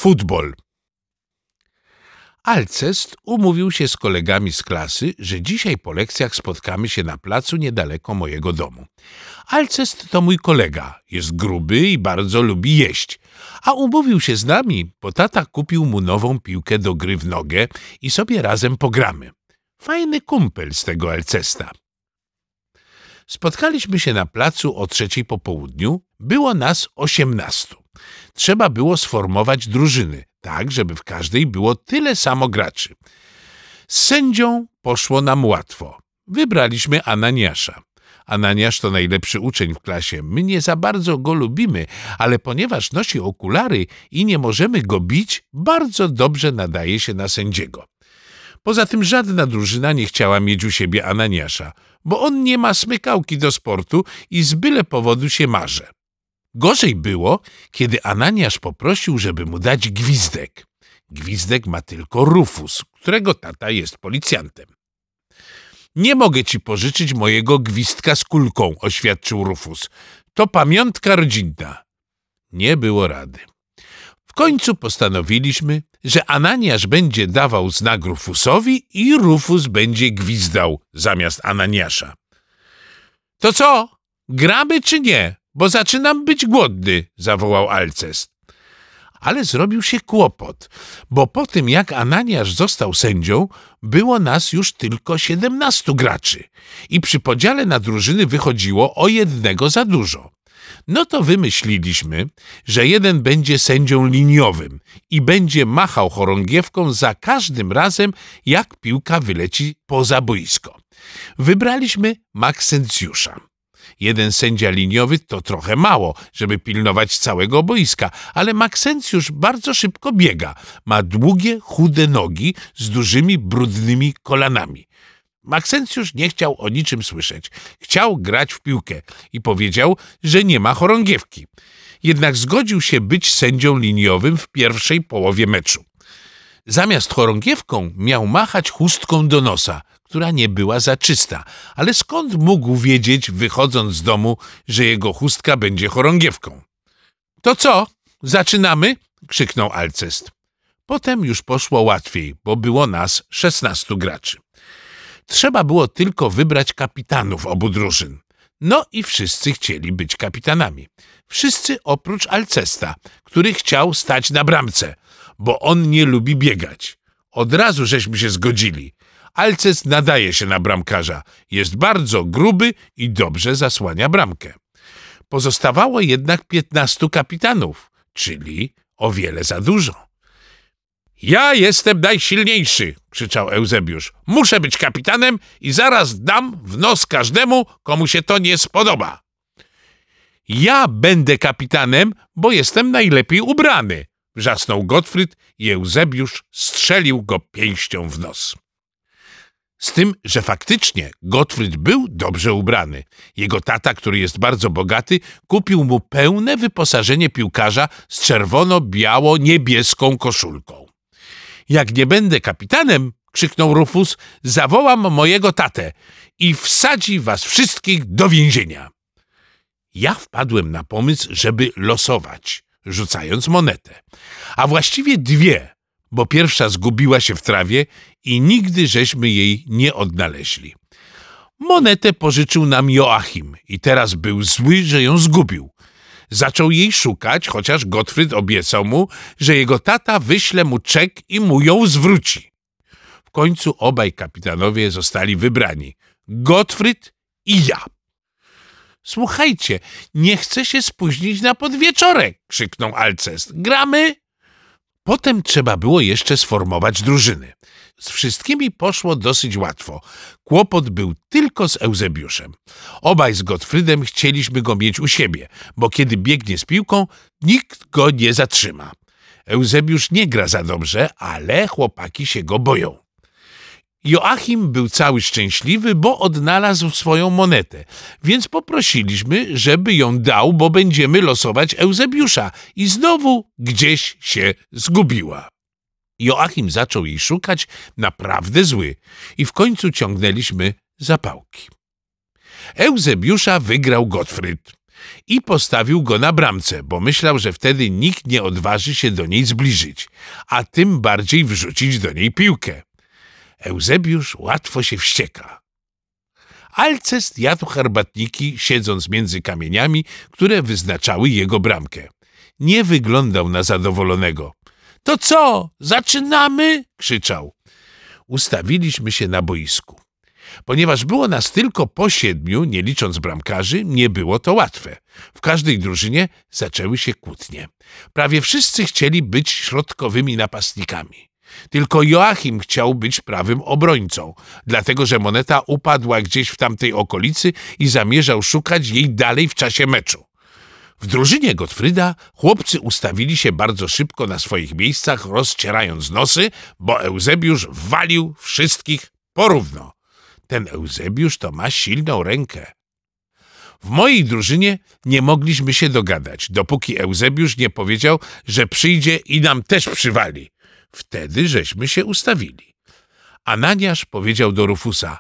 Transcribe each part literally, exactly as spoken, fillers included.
Futbol. Alcest umówił się z kolegami z klasy, że dzisiaj po lekcjach spotkamy się na placu niedaleko mojego domu. Alcest to mój kolega, jest gruby i bardzo lubi jeść, a umówił się z nami, bo tata kupił mu nową piłkę do gry w nogę i sobie razem pogramy. Fajny kumpel z tego Alcesta. Spotkaliśmy się na placu o trzeciej po południu, było nas osiemnastu. Trzeba było sformować drużyny, tak żeby w każdej było tyle samo graczy. Z sędzią poszło nam łatwo. Wybraliśmy Ananiasza. Ananiasz to najlepszy uczeń w klasie. My nie za bardzo go lubimy, ale ponieważ nosi okulary i nie możemy go bić, bardzo dobrze nadaje się na sędziego. Poza tym żadna drużyna nie chciała mieć u siebie Ananiasza, bo on nie ma smykałki do sportu i z byle powodu się marze. Gorzej było, kiedy Ananiasz poprosił, żeby mu dać gwizdek. Gwizdek ma tylko Rufus, którego tata jest policjantem. Nie mogę ci pożyczyć mojego gwizdka z kulką, oświadczył Rufus. To pamiątka rodzinna. Nie było rady. W końcu postanowiliśmy, że Ananiasz będzie dawał znak Rufusowi i Rufus będzie gwizdał zamiast Ananiasza. To co, gramy czy nie? Bo zaczynam być głodny, zawołał Alcest. Ale zrobił się kłopot, bo po tym jak Ananiasz został sędzią, było nas już tylko siedemnastu graczy i przy podziale na drużyny wychodziło o jednego za dużo. No to wymyśliliśmy, że jeden będzie sędzią liniowym i będzie machał chorągiewką za każdym razem, jak piłka wyleci poza boisko. Wybraliśmy Maksencjusza. Jeden sędzia liniowy to trochę mało, żeby pilnować całego boiska, ale Maksencjusz bardzo szybko biega. Ma długie, chude nogi z dużymi, brudnymi kolanami. Maksencjusz nie chciał o niczym słyszeć. Chciał grać w piłkę i powiedział, że nie ma chorągiewki. Jednak zgodził się być sędzią liniowym w pierwszej połowie meczu. Zamiast chorągiewką miał machać chustką do nosa, która nie była za czysta, ale skąd mógł wiedzieć, wychodząc z domu, że jego chustka będzie chorągiewką? To co, zaczynamy? Krzyknął Alcest. Potem już poszło łatwiej, bo było nas szesnastu graczy. Trzeba było tylko wybrać kapitanów obu drużyn. No i wszyscy chcieli być kapitanami. Wszyscy oprócz Alcesta, który chciał stać na bramce, bo on nie lubi biegać. Od razu żeśmy się zgodzili. Alcest nadaje się na bramkarza. Jest bardzo gruby i dobrze zasłania bramkę. Pozostawało jednak piętnastu kapitanów, czyli o wiele za dużo. Ja jestem najsilniejszy, krzyczał Eusebiusz. Muszę być kapitanem i zaraz dam w nos każdemu, komu się to nie spodoba. Ja będę kapitanem, bo jestem najlepiej ubrany, wrzasnął Gottfried i Eusebiusz strzelił go pięścią w nos. Z tym, że faktycznie Gottfried był dobrze ubrany. Jego tata, który jest bardzo bogaty, kupił mu pełne wyposażenie piłkarza z czerwono-biało-niebieską koszulką. Jak nie będę kapitanem, krzyknął Rufus, zawołam mojego tatę i wsadzi was wszystkich do więzienia. Ja wpadłem na pomysł, żeby losować, rzucając monetę. A właściwie dwie, bo pierwsza zgubiła się w trawie i nigdy żeśmy jej nie odnaleźli. Monetę pożyczył nam Joachim i teraz był zły, że ją zgubił. Zaczął jej szukać, chociaż Gottfried obiecał mu, że jego tata wyśle mu czek i mu ją zwróci. W końcu obaj kapitanowie zostali wybrani. Gottfried i ja. Słuchajcie, nie chcę się spóźnić na podwieczorek, krzyknął Alcest. Gramy? Potem trzeba było jeszcze sformować drużyny. Z wszystkimi poszło dosyć łatwo. Kłopot był tylko z Eusebiuszem. Obaj z Gottfriedem chcieliśmy go mieć u siebie, bo kiedy biegnie z piłką, nikt go nie zatrzyma. Eusebiusz nie gra za dobrze, ale chłopaki się go boją. Joachim był cały szczęśliwy, bo odnalazł swoją monetę, więc poprosiliśmy, żeby ją dał, bo będziemy losować Eusebiusza i znowu gdzieś się zgubiła. Joachim zaczął jej szukać, naprawdę zły, i w końcu ciągnęliśmy zapałki. Eusebiusza wygrał Gottfried. i postawił go na bramce, bo myślał, że wtedy nikt nie odważy się do niej zbliżyć, a tym bardziej wrzucić do niej piłkę. Eusebiusz łatwo się wścieka. Alcest jadł herbatniki, siedząc między kamieniami, które wyznaczały jego bramkę. Nie wyglądał na zadowolonego. — To co, zaczynamy? — krzyczał. Ustawiliśmy się na boisku. Ponieważ było nas tylko po siedmiu, nie licząc bramkarzy, nie było to łatwe. W każdej drużynie zaczęły się kłótnie. Prawie wszyscy chcieli być środkowymi napastnikami. Tylko Joachim chciał być prawym obrońcą, dlatego że moneta upadła gdzieś w tamtej okolicy i zamierzał szukać jej dalej w czasie meczu. W drużynie Gottfrieda chłopcy ustawili się bardzo szybko na swoich miejscach, rozcierając nosy, bo Eusebiusz walił wszystkich porówno. Ten Eusebiusz to ma silną rękę. W mojej drużynie nie mogliśmy się dogadać, dopóki Eusebiusz nie powiedział, że przyjdzie i nam też przywali. Wtedy żeśmy się ustawili. Ananiasz powiedział do Rufusa: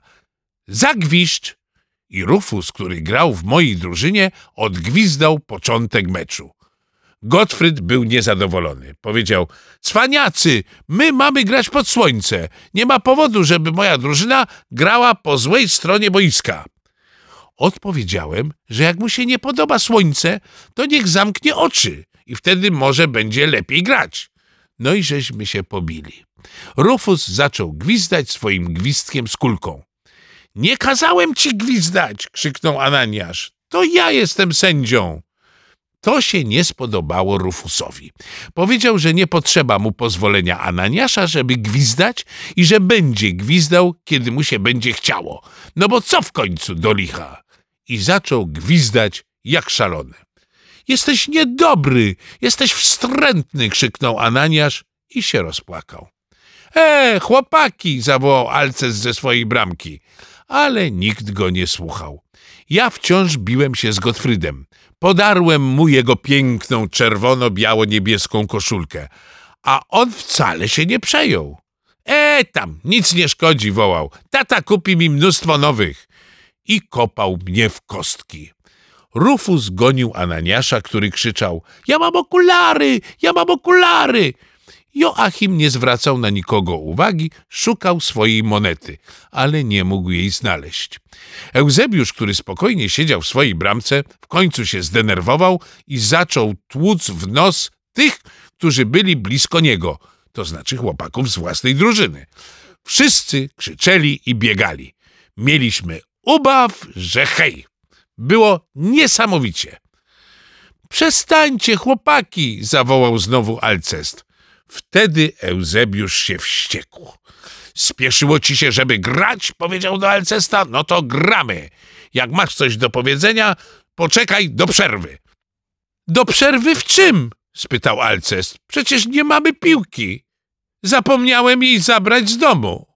zagwiszcz! I Rufus, który grał w mojej drużynie, odgwizdał początek meczu. Gottfried był niezadowolony. Powiedział: cwaniacy, my mamy grać pod słońce. Nie ma powodu, żeby moja drużyna grała po złej stronie boiska. Odpowiedziałem, że jak mu się nie podoba słońce, to niech zamknie oczy i wtedy może będzie lepiej grać. No i żeśmy się pobili. Rufus zaczął gwizdać swoim gwizdkiem z kulką. Nie kazałem ci gwizdać, krzyknął Ananiasz. To ja jestem sędzią. To się nie spodobało Rufusowi. Powiedział, że nie potrzeba mu pozwolenia Ananiasza, żeby gwizdać i że będzie gwizdał, kiedy mu się będzie chciało. No bo co w końcu do licha? I zaczął gwizdać jak szalony. Jesteś niedobry, jesteś wstrętny, krzyknął Ananiasz i się rozpłakał. E, chłopaki, zawołał Alcest ze swojej bramki, ale nikt go nie słuchał. Ja wciąż biłem się z Gottfriedem. Podarłem mu jego piękną, czerwono-biało-niebieską koszulkę, a on wcale się nie przejął. E, tam, nic nie szkodzi, wołał. Tata kupi mi mnóstwo nowych. I kopał mnie w kostki. Rufus gonił Ananiasza, który krzyczał: ja mam okulary, ja mam okulary. Joachim nie zwracał na nikogo uwagi, szukał swojej monety, ale nie mógł jej znaleźć. Eusebiusz, który spokojnie siedział w swojej bramce, w końcu się zdenerwował i zaczął tłuc w nos tych, którzy byli blisko niego, to znaczy chłopaków z własnej drużyny. Wszyscy krzyczeli i biegali. Mieliśmy ubaw, że hej! Było niesamowicie. Przestańcie, chłopaki! Zawołał znowu Alcest. Wtedy Eusebiusz się wściekł. Spieszyło ci się, żeby grać? Powiedział do Alcesta. No to gramy. Jak masz coś do powiedzenia, poczekaj do przerwy. Do przerwy w czym? Spytał Alcest. Przecież nie mamy piłki. Zapomniałem jej zabrać z domu.